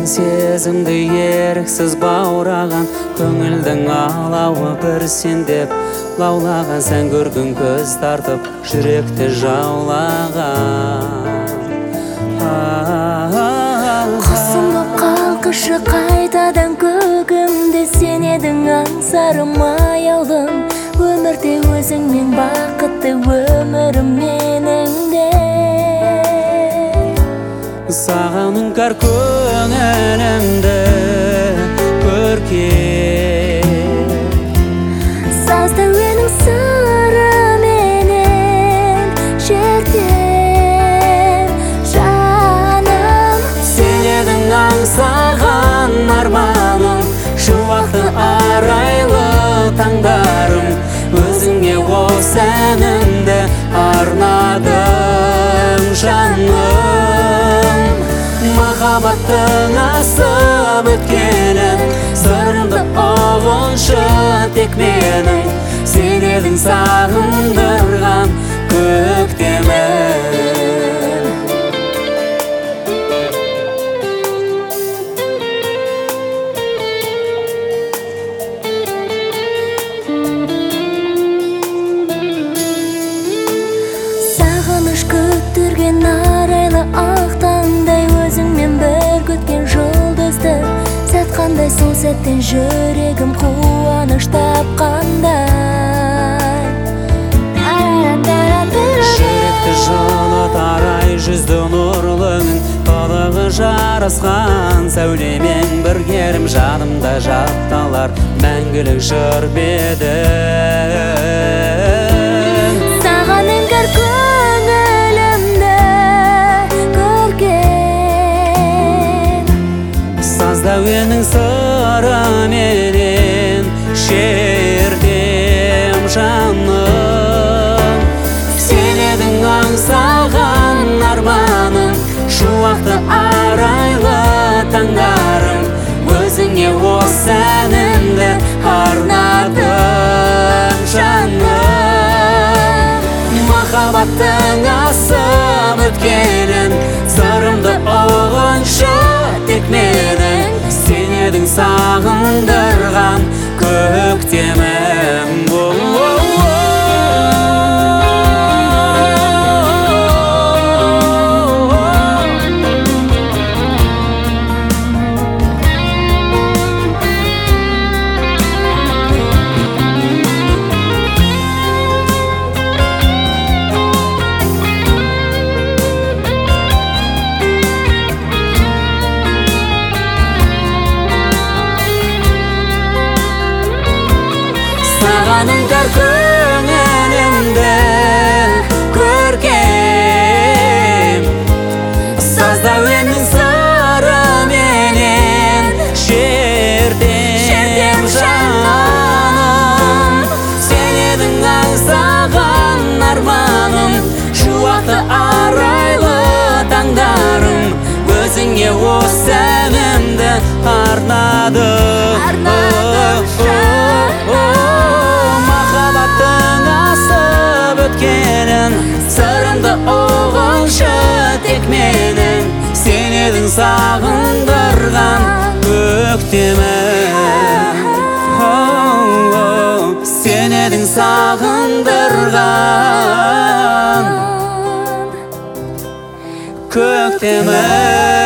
сезімді еріксіз баураған, көңілдің алауы бір сен деп лаулаған, сән көргін көз тартып жүректі жаулаған. Құсым боп қалқышы қайтадан көгімде, сен едің аңсарым аяулым. Өмірде өзіңмен бақытты өмірім менің де. Саған үңкәр көңілімді көркем, сазды әнің сырыменен шертем жаным. Сен едің аңсаған арманым, шуақты арайлы таңдарым. Өзіңе осы әнімді арнадым жаным. Махаббаттың асып өткенін сырымды ұғыншы тек менің. Сен едің сағындырған көктемім. Сағыныш күттірген арайлы ақтаңдай, өзіңмен бір көткен жұлдызды сатқандай, сол сәттен жүрегім қуаныш тапқандай. Жүректі жылыт арай жүзді нұрлың, толығы жарасқан сәулемен біргерім. Жанымда жатталар мәңгілік жыр бедің. Саған үңкәр көңілімді көркем, сазда әнің сырыменен шертем жаным. Сен едің аңсаған арманым, шуақты арайлы таңдарым. Өзіңе осы әнімді арнадым жаным. Махаббаттың асып өткенін сырымды ұғыншы тек менің. Сен едің сағындырған көктемім. Саған үңкәр көңілімді көркем, сазда әнің сырыменен шертем жаным. Сен едің аңсаған арманым, шуақты арайлы таңдарым. Өзіңе осы әнімді арнадым. Махаббаттың асып өткенін сырымды ұғыншы тек менің. Сен едің сағындырған көктемім. Сен едің сағындырған көктемім.